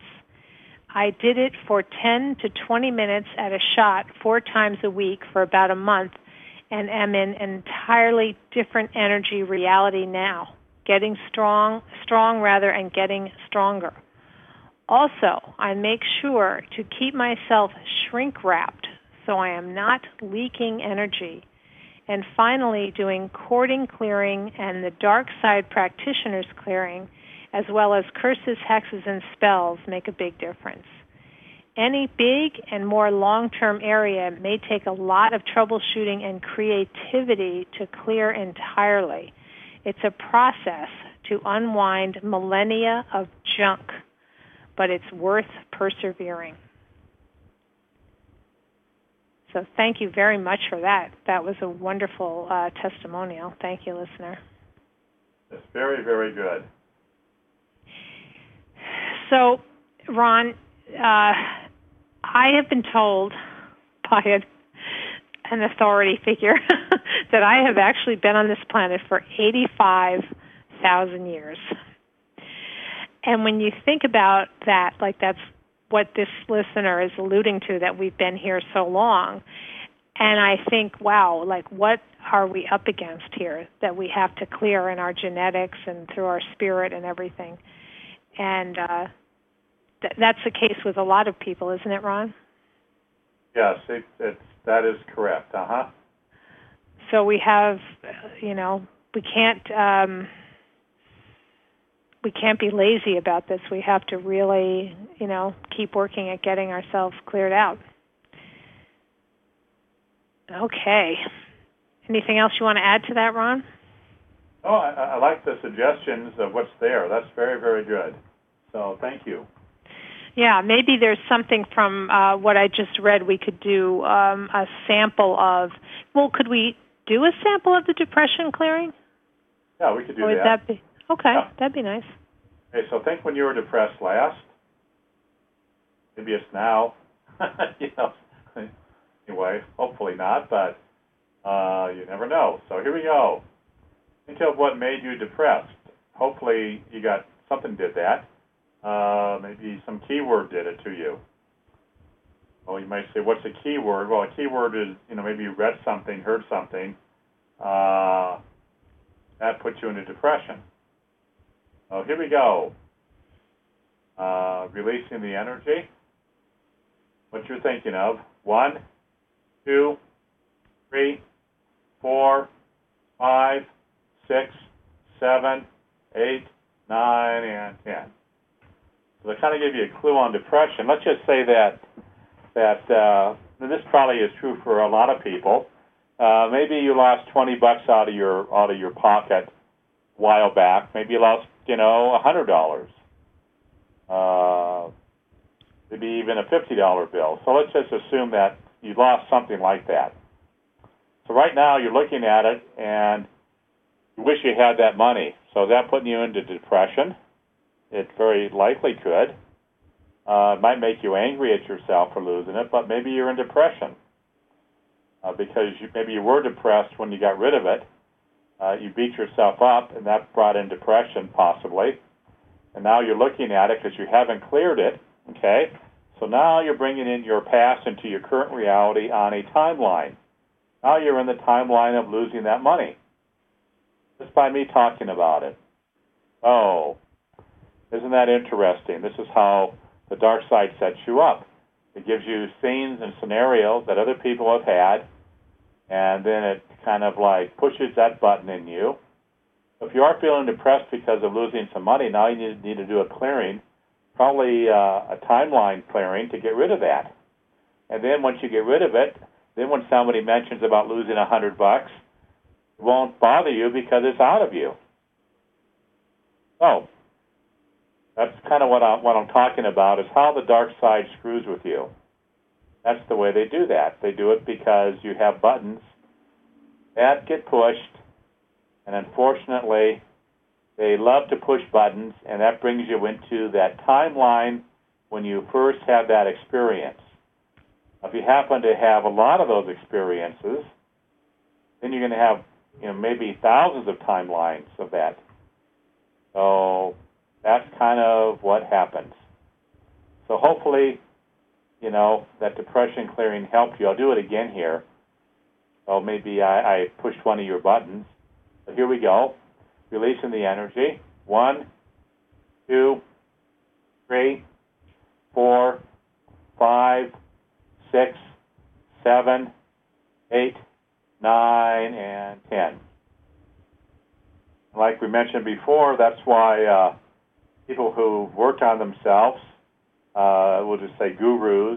I did it for ten to twenty minutes at a shot four times a week for about a month and am in an entirely different energy reality now, getting strong, strong rather, and getting stronger. Also, I make sure to keep myself shrink-wrapped so I am not leaking energy. And finally, doing cording clearing and the dark side practitioners clearing, as well as curses, hexes, and spells, make a big difference. Any big and more long-term area may take a lot of troubleshooting and creativity to clear entirely. It's a process to unwind millennia of junk, but it's worth persevering. So thank you very much for that. That was a wonderful uh, testimonial. Thank you, listener. It's very, very good. So, Ron, uh, I have been told by a, an authority figure that I have actually been on this planet for eighty-five thousand years. And when you think about that, like that's what this listener is alluding to, that we've been here so long. And I think, wow, like what are we up against here that we have to clear in our genetics and through our spirit and everything? And uh, th- that's the case with a lot of people, isn't it, Ron? Yes, it, it's, that is correct. Uh-huh. So we have, you know, we can't... Um, We can't be lazy about this. We have to really, you know, keep working at getting ourselves cleared out. Okay. Anything else you want to add to that, Ron? Oh, I, I like the suggestions of what's there. That's very, very good. So thank you. Yeah, maybe there's something from uh, what I just read we could do, um, a sample of. Well, could we do a sample of the depression clearing? Yeah, we could do Would that. that be okay? Yeah. That'd be nice. Okay, so think when you were depressed last. Maybe it's now. you know. Anyway, hopefully not, but uh, you never know. So here we go. Think of what made you depressed. Hopefully you got something did that. Uh, maybe some keyword did it to you. Well, you might say, what's a keyword? Well, a keyword is, you know, maybe you read something, heard something. Uh, that puts you into depression. So here we go. Uh, releasing the energy. What you're thinking of. One, two, three, four, five, six, seven, eight, nine, and ten. So to kind of give you a clue on depression, let's just say that that uh, this probably is true for a lot of people. Uh, maybe you lost twenty bucks out of your out of your pocket a while back. Maybe you lost, you know, a hundred dollars. Uh, maybe even a fifty dollar bill. So let's just assume that you lost something like that. So right now you're looking at it and you wish you had that money. So is that putting you into depression? It very likely could. Uh, it might make you angry at yourself for losing it, but maybe you're in depression uh, because you, maybe you were depressed when you got rid of it. Uh, you beat yourself up, and that brought in depression possibly. And now you're looking at it because you haven't cleared it, okay? So now you're bringing in your past into your current reality on a timeline. Now you're in the timeline of losing that money just by me talking about it. Oh, isn't that interesting? This is how the dark side sets you up. It gives you scenes and scenarios that other people have had, and then it kind of like pushes that button in you. If you are feeling depressed because of losing some money, now you need, need to do a clearing, probably uh, a timeline clearing to get rid of that. And then once you get rid of it, then when somebody mentions about losing a hundred bucks, it won't bother you because it's out of you. So that's kind of what, I, what I'm talking about, is how the dark side screws with you. That's the way they do that. They do it because you have buttons that get pushed, and unfortunately, they love to push buttons, and that brings you into that timeline when you first have that experience. If you happen to have a lot of those experiences, then you're going to have, you know, maybe thousands of timelines of that. So that's kind of what happens. So hopefully, you know, that depression clearing helped you. I'll do it again here. So maybe I, I pushed one of your buttons. So here we go. Releasing the energy. One, two, three, four, five, six, seven, eight, nine, and ten. Like we mentioned before, that's why uh, people who worked on themselves, uh, we'll just say gurus,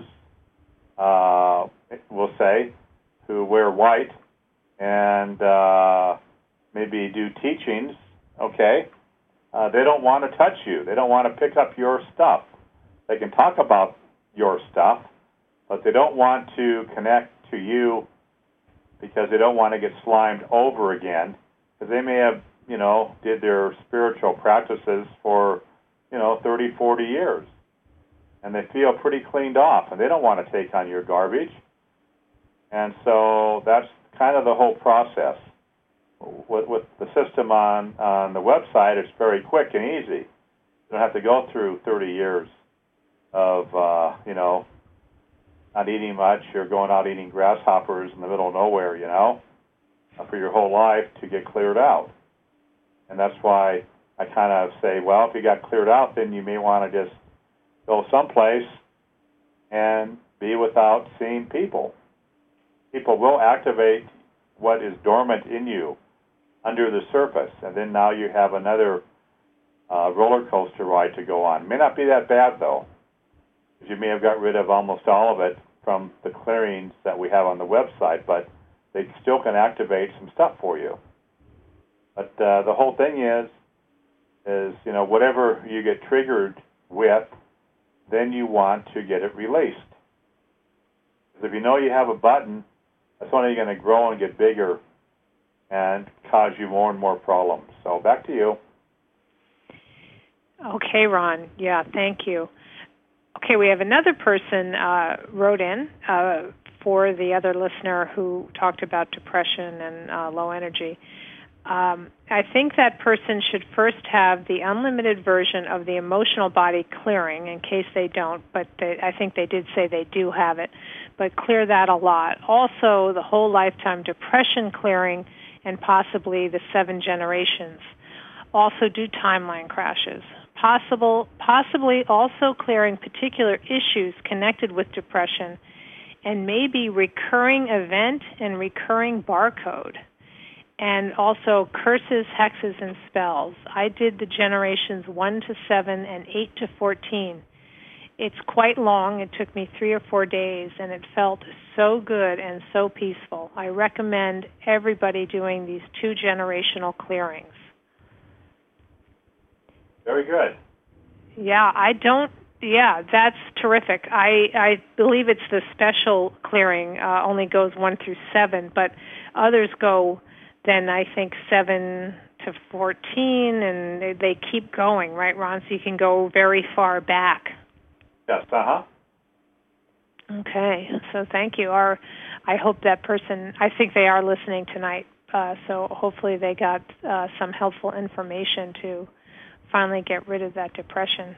uh, we'll say, who wear white and uh, maybe do teachings, okay, uh, they don't want to touch you. They don't want to pick up your stuff. They can talk about your stuff, but they don't want to connect to you because they don't want to get slimed over again, because they may have, you know, did their spiritual practices for, you know, thirty, forty years. And they feel pretty cleaned off, and they don't want to take on your garbage. And so that's kind of the whole process. With, with the system on, on the website, it's very quick and easy. You don't have to go through thirty years of, uh, you know, not eating much or going out eating grasshoppers in the middle of nowhere, you know, for your whole life to get cleared out. And that's why I kind of say, well, if you got cleared out, then you may want to just go someplace and be without seeing people. People will activate what is dormant in you under the surface, and then now you have another uh, roller coaster ride to go on. It may not be that bad, though, because you may have got rid of almost all of it from the clearings that we have on the website, but they still can activate some stuff for you. But uh, the whole thing is, is, you know, whatever you get triggered with, then you want to get it released. Because if you know you have a button, that's only going to grow and get bigger and cause you more and more problems. So back to you. Okay, Ron. Yeah, thank you. Okay, we have another person uh, wrote in uh, for the other listener who talked about depression and uh, low energy. Um, I think that person should first have the unlimited version of the emotional body clearing, in case they don't, but they, I think they did say they do have it, but clear that a lot. Also, the whole lifetime depression clearing and possibly the seven generations. Also do timeline crashes. Possible, possibly also clearing particular issues connected with depression and maybe recurring event and recurring barcode. And also curses, hexes, and spells. I did the generations one to seven and eight to fourteen. It's quite long. It took me three or four days, and it felt so good and so peaceful. I recommend everybody doing these two generational clearings. Very good. Yeah, I don't, yeah, that's terrific. I, I believe it's the special clearing, uh, only goes one through seven, but others go then I think seven to fourteen, and they, they keep going, right, Ron? So you can go very far back. Yes, uh-huh. Okay, so thank you. Our, I hope that person, I think they are listening tonight, uh, so hopefully they got uh, some helpful information to finally get rid of that depression.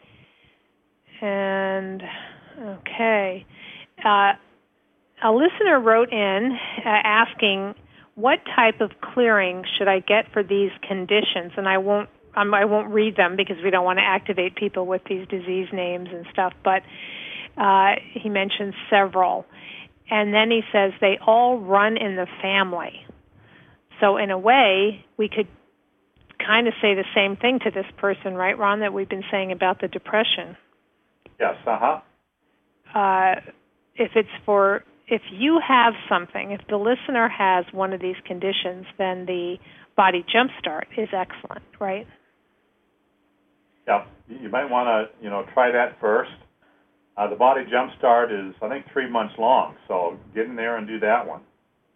And, okay. Uh, a listener wrote in uh, asking, what type of clearing should I get for these conditions? And I won't um, I won't read them because we don't want to activate people with these disease names and stuff, but uh, he mentions several. And then he says they all run in the family. So in a way, we could kind of say the same thing to this person, right, Ron, that we've been saying about the depression. Yes, uh-huh. Uh, if it's for... If you have something, if the listener has one of these conditions, then the Body Jumpstart is excellent, right? Yeah, you might want to, you know, try that first. Uh, the Body Jumpstart is, I think, three months long, so get in there and do that one.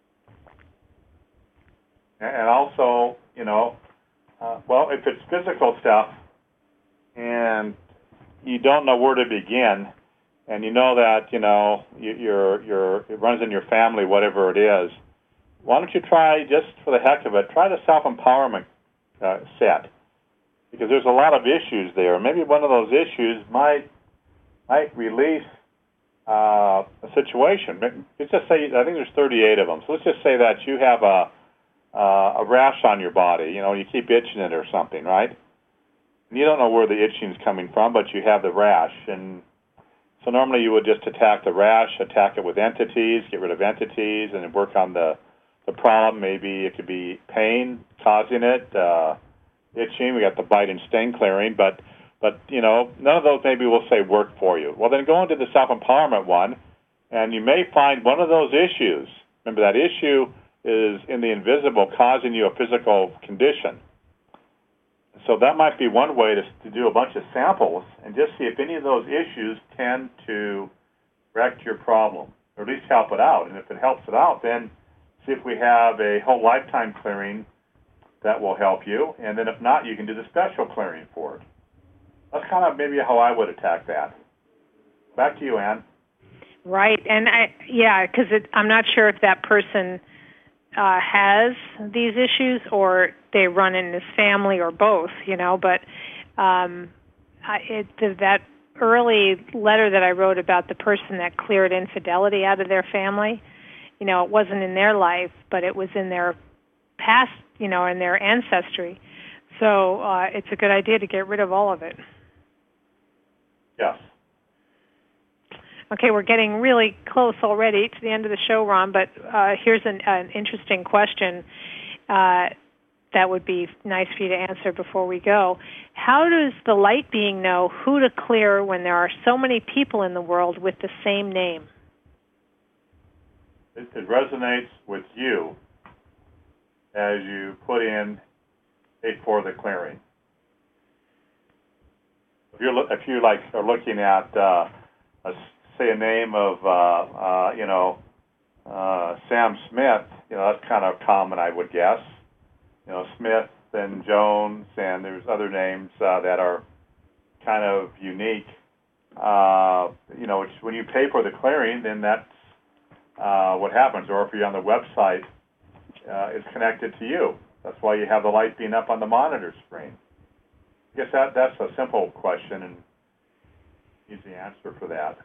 And also, you know, uh, well, if it's physical stuff and you don't know where to begin, and you know that, you know, you're, you're, it runs in your family, whatever it is, why don't you try, just for the heck of it, try the self-empowerment uh, set. Because there's a lot of issues there. Maybe one of those issues might might release uh, a situation. Let's just say, I think there's thirty-eight of them. So let's just say that you have a, uh, a rash on your body. You know, you keep itching it or something, right? And you don't know where the itching is coming from, but you have the rash. And so normally you would just attack the rash, attack it with entities, get rid of entities, and then work on the, the problem. Maybe it could be pain causing it, uh, itching. We got the bite and sting clearing, but, but you know, none of those maybe will say work for you. Well, then go into the self-empowerment one, and you may find one of those issues. Remember, that issue is in the invisible, causing you a physical condition. So that might be one way to, to do a bunch of samples and just see if any of those issues tend to correct your problem, or at least help it out. And if it helps it out, then see if we have a whole lifetime clearing that will help you. And then if not, you can do the special clearing for it. That's kind of maybe how I would attack that. Back to you, Ann. Right. And, I, yeah, because I'm not sure if that person uh, has these issues or they run in his family or both, you know, but um, I, it, that early letter that I wrote about the person that cleared infidelity out of their family, you know, it wasn't in their life, but it was in their past, you know, in their ancestry. So uh, it's a good idea to get rid of all of it. Yes. Okay, we're getting really close already to the end of the show, Ron, but uh, here's an, an interesting question uh, that would be nice for you to answer before we go. How does the light being know who to clear when there are so many people in the world with the same name? It, it resonates with you as you put in eight for the clearing. If you're, if you like are looking at, uh, a, say, a name of, uh, uh, you know, uh, Sam Smith, you know, that's kind of common, I would guess. You know, Smith and Jones, and there's other names uh, that are kind of unique. Uh, you know, it's, when you pay for the clearing, then that's uh, what happens. Or if you're on the website, uh, it's connected to you. That's why you have the light being up on the monitor screen. I guess that that's a simple question and easy answer for that.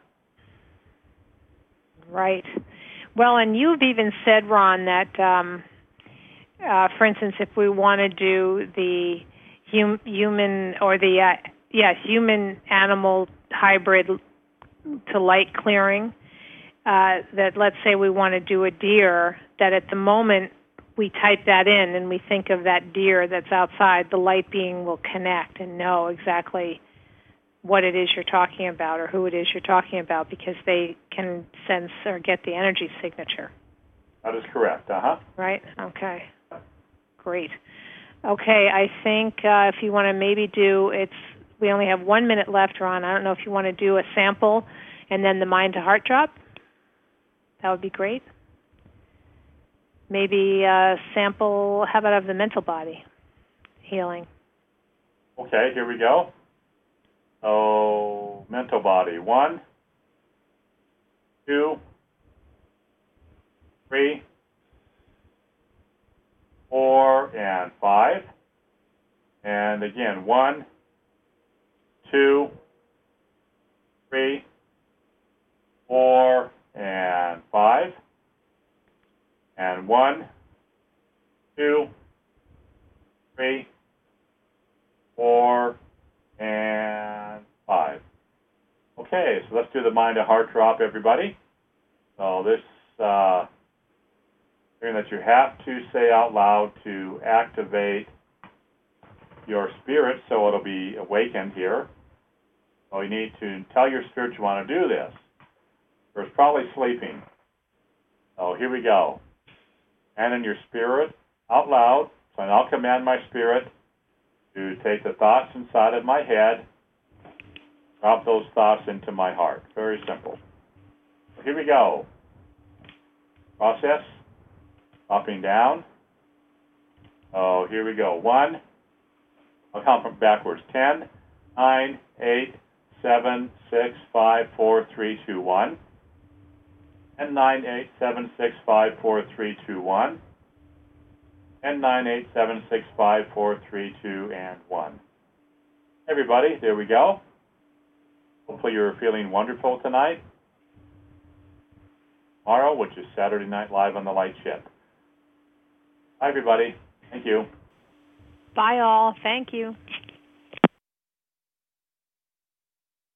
Right. Well, and you've even said, Ron, that, um, uh, for instance, if we want to do the hum- human or the, uh, yeah, human-animal hybrid to light clearing, uh, that let's say we want to do a deer, that at the moment we type that in and we think of that deer that's outside, the light being will connect and know exactly what it is you're talking about or who it is you're talking about because they can sense or get the energy signature. That is correct. Uh-huh. Right? Okay. Great. Okay, I think uh, if you want to maybe do, it's we only have one minute left, Ron. I don't know if you want to do a sample and then the mind to heart drop. That would be great. Maybe a sample, how about of the mental body healing? Okay, here we go. Oh, mental body. One, two, three, four, and five. And again, one, two, three, four, and five. And one, two, three, four, and five. Okay, so let's do the mind to heart drop, everybody. So this uh, thing that you have to say out loud to activate your spirit so it'll be awakened here. So you need to tell your spirit you want to do this. Or it's probably sleeping. So here we go. And in your spirit, out loud, so I'll command my spirit to take the thoughts inside of my head, drop those thoughts into my heart. Very simple. So here we go. Process. Dropping down. Oh, here we go. One. I'll count from backwards. Ten, nine, eight, seven, six, five, four, three, two, one. And nine, eight, seven, six, five, four, three, two, one. And nine, eight, seven, six, five, four, three, two, and one. Everybody, there we go. Hopefully you're feeling wonderful tonight. Tomorrow, which is Saturday Night Live on the Light Ship. Hi, everybody. Thank you. Bye, all. Thank you.